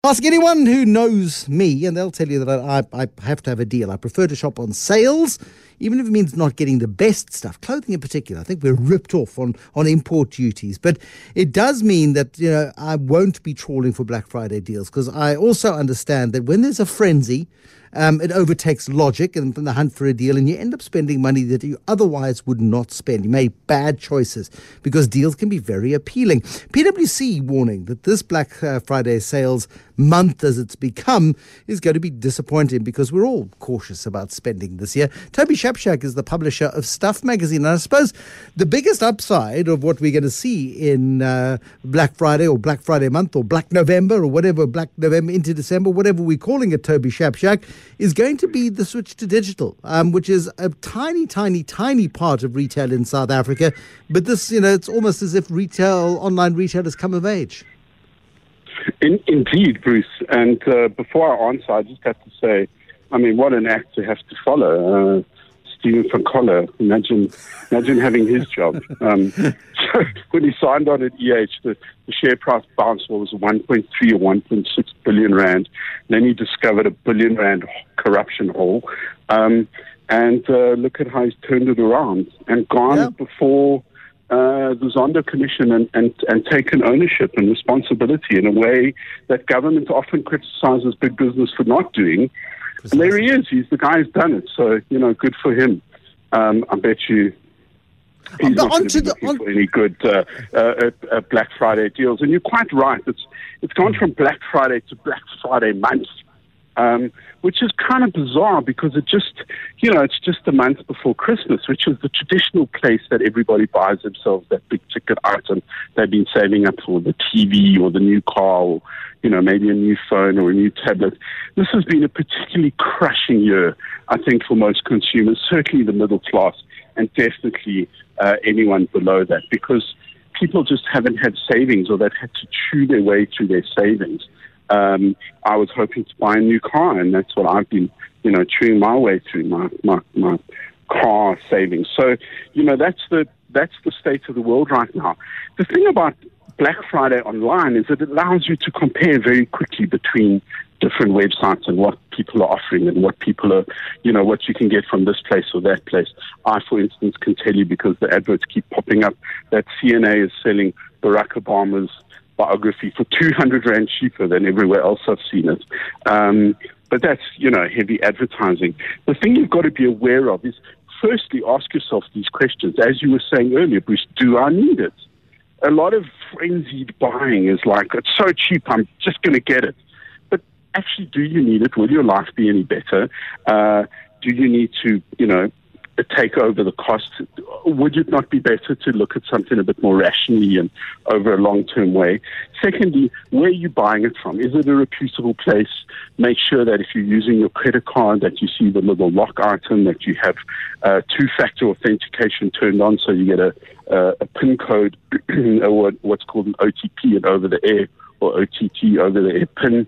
Ask anyone who knows me, and they'll tell you that I have to have a deal. I prefer to shop on sales, even if it means not getting the best stuff. Clothing in particular, I think we're ripped off on import duties. But it does mean that I won't be trawling for Black Friday deals, because I also understand that when there's a frenzy, it overtakes logic and the hunt for a deal, and you end up spending money that you otherwise would not spend. You make bad choices because deals can be very appealing. PwC warning that this Black Friday sales month, as it's become, is going to be disappointing because we're all cautious about spending this year. Toby Shapshak is the publisher of Stuff magazine, and I suppose the biggest upside of what we're going to see in Black Friday or Black Friday month or Black November or whatever, Black November into December, whatever we're calling it, Toby Shapshak, is going to be the switch to digital, which is a tiny, tiny, tiny part of retail in South Africa. But this, it's almost as if online retail has come of age. Indeed, Bruce. And before I answer, I just have to say, what an act to have to follow. Stephen van Coller, imagine having his job. So when he signed on at the share price bounced, was 1.3 or 1.6 billion rand. Then he discovered a 1 billion rand corruption hole. And look at how he's turned it around and gone before the Zondo Commission and taken ownership and responsibility in a way that government often criticizes big business for not doing. Precisely. And there he is. He's the guy who's done it. So, good for him. I bet you he's not going to be looking for any good Black Friday deals. And you're quite right. It's gone from Black Friday to Black Friday month, which is kind of bizarre because it's just a month before Christmas, which is the traditional place that everybody buys themselves that big ticket item they've been saving up for, the TV or the new car or, maybe a new phone or a new tablet. This has been a particularly crushing year, I think, for most consumers, certainly the middle class and definitely anyone below that, because people just haven't had savings or they've had to chew their way through their savings. I was hoping to buy a new car, and that's what I've been, chewing my way through my car savings. So, that's the state of the world right now. The thing about Black Friday online is that it allows you to compare very quickly between different websites and what people are offering and what people are, what you can get from this place or that place. I, for instance, can tell you, because the adverts keep popping up, that CNA is selling Barack Obama's biography for 200 Rand cheaper than everywhere else I've seen it. But that's, heavy advertising. The thing you've got to be aware of is, firstly, ask yourself these questions. As you were saying earlier, Bruce, do I need it? A lot of frenzied buying is like, it's so cheap, I'm just going to get it. But actually, do you need it? Will your life be any better? Do you need to, take over the cost? Would it not be better to look at something a bit more rationally and over a long-term way? Secondly, where are you buying it from? Is it a reputable place? Make sure that if you're using your credit card, that you see the little lock item, that you have two-factor authentication turned on, so you get a PIN code or what's called an OTP, an over-the-air or OTT, over-the-air PIN.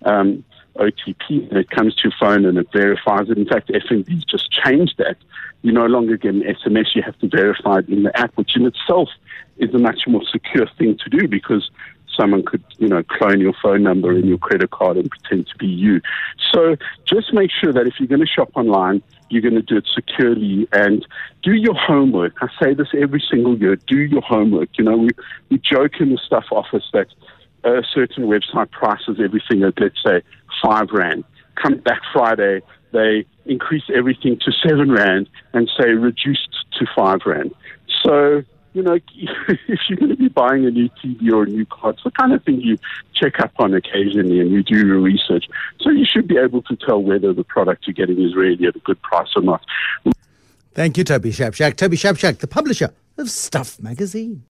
OTP, and it comes to your phone and it verifies it. In fact, FNB's just changed that. You no longer get an SMS, you have to verify it in the app, which in itself is a much more secure thing to do, because someone could, clone your phone number and your credit card and pretend to be you. So just make sure that if you're going to shop online, you're going to do it securely and do your homework. I say this every single year, do your homework. We joke in the Stuff office that a certain website prices everything at, let's say, 5 Rand. Come Black Friday, they increase everything to 7 Rand and say reduced to 5 Rand. So, if you're going to be buying a new TV or a new car, it's the kind of thing you check up on occasionally and you do your research. So you should be able to tell whether the product you're getting is really at a good price or not. Thank you, Toby Shapshak. Toby Shapshak, the publisher of Stuff magazine.